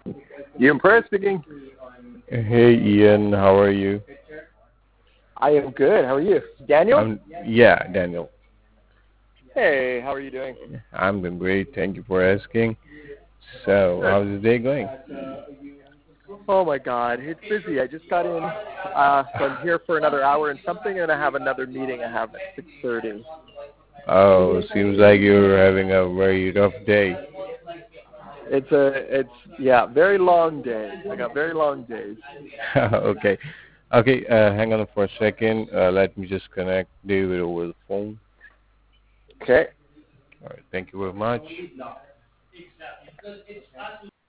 Ian Perez speaking. Hey Ian, how are you? I am good. How are you? Daniel? Yeah, Daniel. Hey, how are you doing? I'm doing great. Thank you for asking. So, Good. how's the day going? Oh my God, it's busy. I just got in, so I'm here for another hour and something, and I have another meeting I have at 6:30. Oh, seems like you're having a very rough day. It's very long day. I got very long days. Okay. Okay, hang on for a second. Let me just connect David over the phone. Okay. All right, thank you very much.